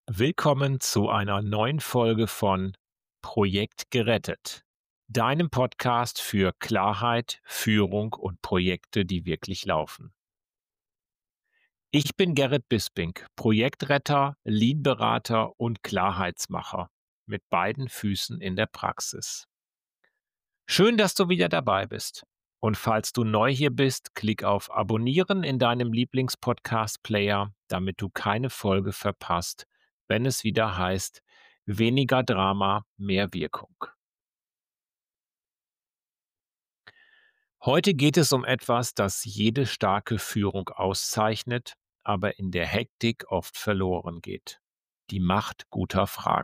Willkommen zu einer neuen Folge von Projekt gerettet, deinem Podcast für Klarheit, Führung und Projekte, die wirklich laufen. Ich bin Gerrit Bisping, Projektretter, Lean-Berater und Klarheitsmacher mit beiden Füßen in der Praxis. Schön, dass du wieder dabei bist. Und falls du neu hier bist, klick auf Abonnieren in deinem Lieblingspodcast-Player, damit du keine Folge verpasst, wenn es wieder heißt, weniger Drama, mehr Wirkung. Heute geht es um etwas, das jede starke Führung auszeichnet, aber in der Hektik oft verloren geht. Die Macht guter Fragen.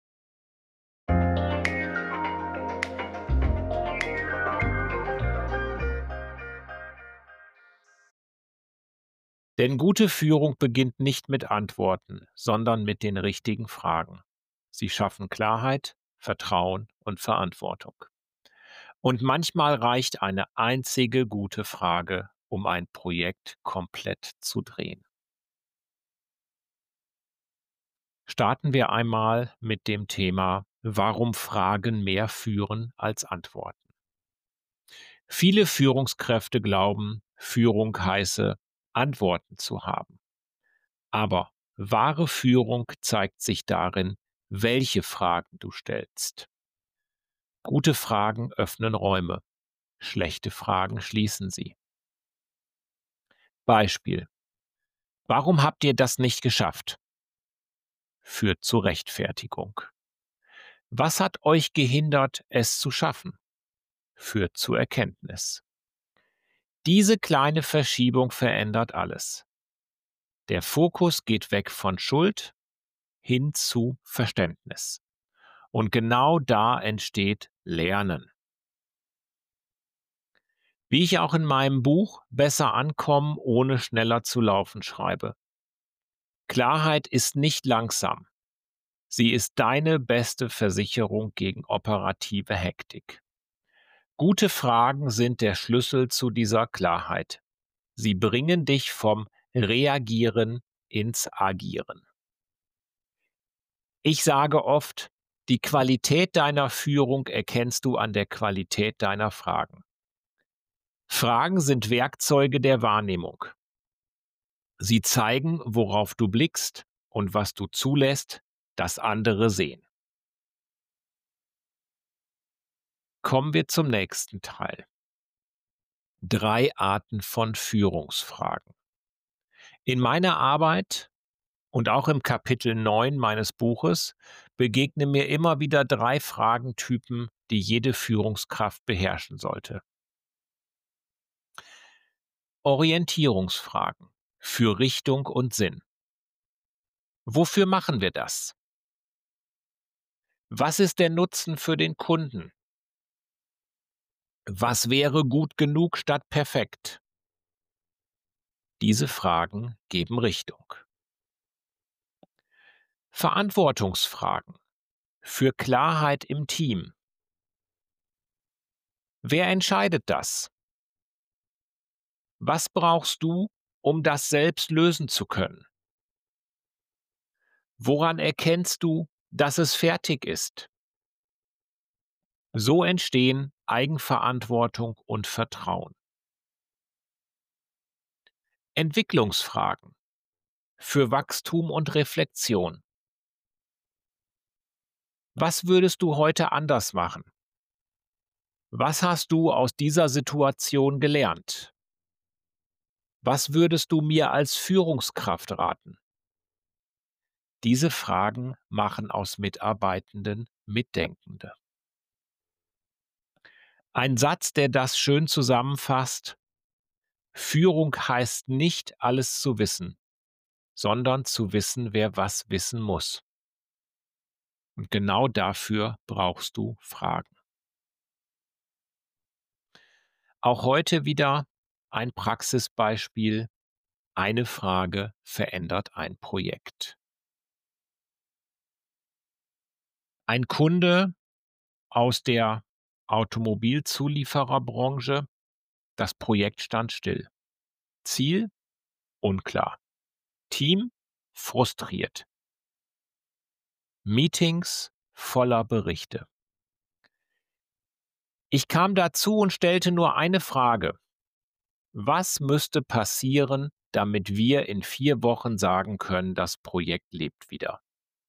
Denn gute Führung beginnt nicht mit Antworten, sondern mit den richtigen Fragen. Sie schaffen Klarheit, Vertrauen und Verantwortung. Und manchmal reicht eine einzige gute Frage, um ein Projekt komplett zu drehen. Starten wir einmal mit dem Thema, warum Fragen mehr führen als Antworten. Viele Führungskräfte glauben, Führung heiße, Antworten zu haben. Aber wahre Führung zeigt sich darin, welche Fragen du stellst. Gute Fragen öffnen Räume, schlechte Fragen schließen sie. Beispiel: Warum habt ihr das nicht geschafft? Führt zu Rechtfertigung. Was hat euch gehindert, es zu schaffen? Führt zu Erkenntnis. Diese kleine Verschiebung verändert alles. Der Fokus geht weg von Schuld hin zu Verständnis. Und genau da entsteht Lernen. Wie ich auch in meinem Buch Besser ankommen, ohne schneller zu laufen schreibe. Klarheit ist nicht langsam. Sie ist deine beste Versicherung gegen operative Hektik. Gute Fragen sind der Schlüssel zu dieser Klarheit. Sie bringen dich vom Reagieren ins Agieren. Ich sage oft, die Qualität deiner Führung erkennst du an der Qualität deiner Fragen. Fragen sind Werkzeuge der Wahrnehmung. Sie zeigen, worauf du blickst und was du zulässt, dass andere sehen. Kommen wir zum nächsten Teil. 3 Arten von Führungsfragen. In meiner Arbeit und auch im Kapitel 9 meines Buches begegnen mir immer wieder 3 Fragentypen, die jede Führungskraft beherrschen sollte. Orientierungsfragen für Richtung und Sinn. Wofür machen wir das? Was ist der Nutzen für den Kunden? Was wäre gut genug statt perfekt? Diese Fragen geben Richtung. Verantwortungsfragen für Klarheit im Team. Wer entscheidet das? Was brauchst du, um das selbst lösen zu können? Woran erkennst du, dass es fertig ist? So entstehen Eigenverantwortung und Vertrauen. Entwicklungsfragen für Wachstum und Reflexion. Was würdest du heute anders machen? Was hast du aus dieser Situation gelernt? Was würdest du mir als Führungskraft raten? Diese Fragen machen aus Mitarbeitenden Mitdenkende. Ein Satz, der das schön zusammenfasst: Führung heißt nicht, alles zu wissen, sondern zu wissen, wer was wissen muss. Und genau dafür brauchst du Fragen. Auch heute wieder ein Praxisbeispiel. Eine Frage verändert ein Projekt. Ein Kunde aus der Automobilzuliefererbranche, das Projekt stand still. Ziel unklar. Team frustriert. Meetings voller Berichte. Ich kam dazu und stellte nur eine Frage: Was müsste passieren, damit wir in 4 Wochen sagen können, das Projekt lebt wieder?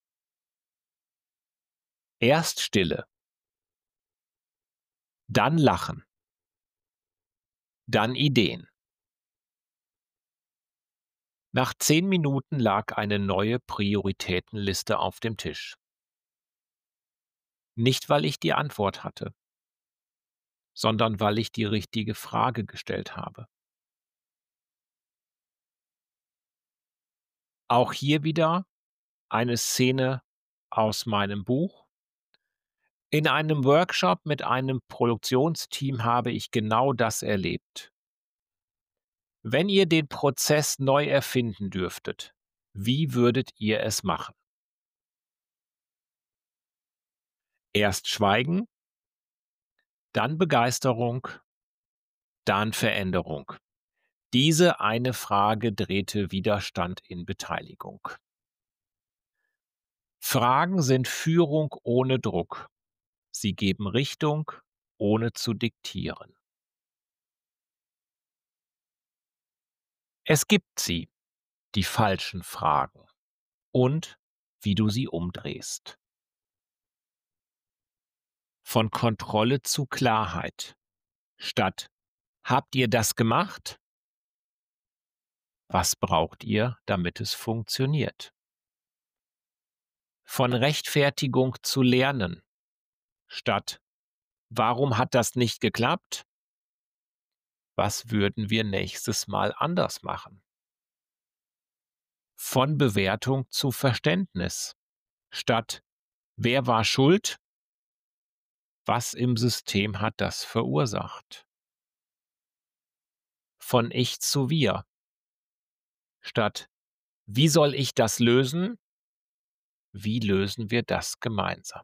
Erst Stille, dann Lachen, dann Ideen. Nach 10 Minuten lag eine neue Prioritätenliste auf dem Tisch. Nicht, weil ich die Antwort hatte, sondern weil ich die richtige Frage gestellt habe. Auch hier wieder eine Szene aus meinem Buch. In einem Workshop mit einem Produktionsteam habe ich genau das erlebt. Wenn ihr den Prozess neu erfinden dürftet, wie würdet ihr es machen? Erst Schweigen, dann Begeisterung, dann Veränderung. Diese eine Frage drehte Widerstand in Beteiligung. Fragen sind Führung ohne Druck. Sie geben Richtung, ohne zu diktieren. Es gibt sie, die falschen Fragen, und wie du sie umdrehst. Von Kontrolle zu Klarheit. Statt „Habt ihr das gemacht? Was braucht ihr, damit es funktioniert?“ Von Rechtfertigung zu lernen. Statt „Warum hat das nicht geklappt? Was würden wir nächstes Mal anders machen?“ Von Bewertung zu Verständnis. Statt „Wer war schuld? Was im System hat das verursacht?“ Von Ich zu Wir. Statt „Wie soll ich das lösen? Wie lösen wir das gemeinsam?“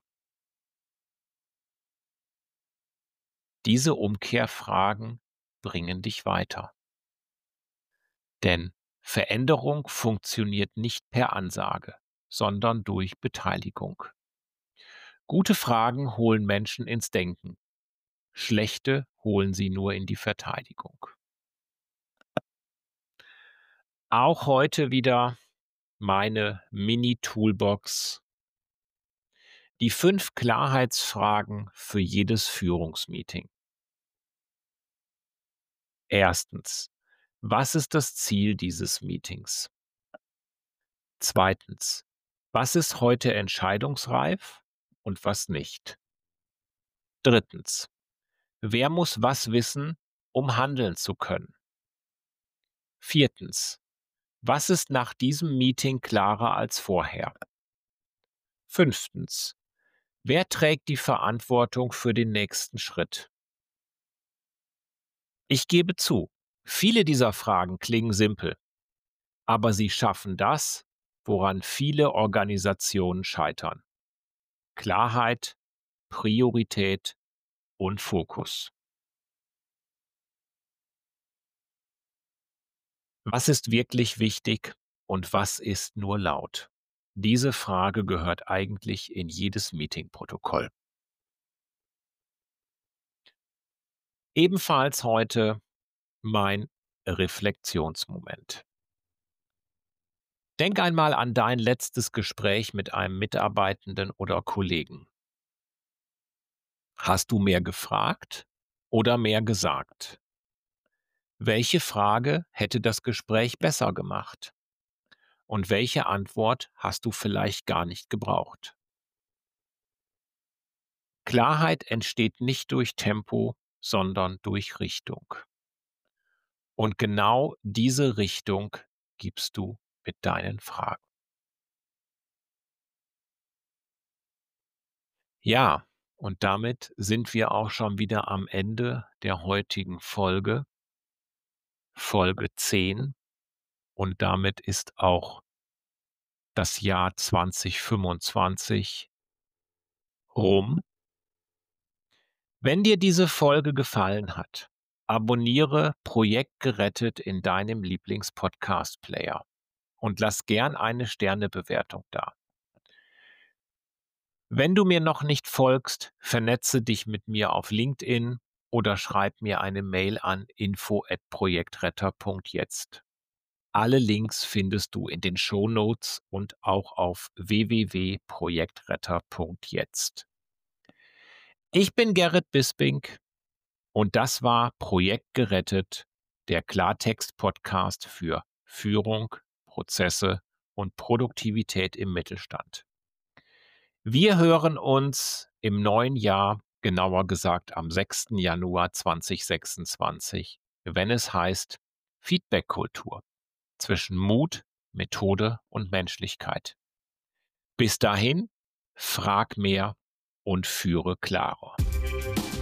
Diese Umkehrfragen bringen dich weiter. Denn Veränderung funktioniert nicht per Ansage, sondern durch Beteiligung. Gute Fragen holen Menschen ins Denken. Schlechte holen sie nur in die Verteidigung. Auch heute wieder meine Mini-Toolbox. Die 5 Klarheitsfragen für jedes Führungsmeeting. Erstens: Was ist das Ziel dieses Meetings? Zweitens: Was ist heute entscheidungsreif und was nicht? Drittens: Wer muss was wissen, um handeln zu können? Viertens: Was ist nach diesem Meeting klarer als vorher? Fünftens: Wer trägt die Verantwortung für den nächsten Schritt? Ich gebe zu, viele dieser Fragen klingen simpel, aber sie schaffen das, woran viele Organisationen scheitern: Klarheit, Priorität und Fokus. Was ist wirklich wichtig und was ist nur laut? Diese Frage gehört eigentlich in jedes Meetingprotokoll. Ebenfalls heute mein Reflexionsmoment. Denk einmal an dein letztes Gespräch mit einem Mitarbeitenden oder Kollegen. Hast du mehr gefragt oder mehr gesagt? Welche Frage hätte das Gespräch besser gemacht? Und welche Antwort hast du vielleicht gar nicht gebraucht? Klarheit entsteht nicht durch Tempo, sondern durch Richtung. Und genau diese Richtung gibst du mit deinen Fragen. Ja, und damit sind wir auch schon wieder am Ende der heutigen Folge, Folge 10. Und damit ist auch das Jahr 2025 rum. Wenn dir diese Folge gefallen hat, abonniere Projekt gerettet in deinem Lieblings-Podcast-Player und lass gern eine Sternebewertung da. Wenn du mir noch nicht folgst, vernetze dich mit mir auf LinkedIn oder schreib mir eine Mail an info@projektretter.jetzt. Alle Links findest du in den Shownotes und auch auf www.projektretter.jetzt. Ich bin Gerrit Bisping und das war Projekt gerettet, der Klartext-Podcast für Führung, Prozesse und Produktivität im Mittelstand. Wir hören uns im neuen Jahr, genauer gesagt am 6. Januar 2026, wenn es heißt Feedback-Kultur zwischen Mut, Methode und Menschlichkeit. Bis dahin, frag mehr und führe klarer.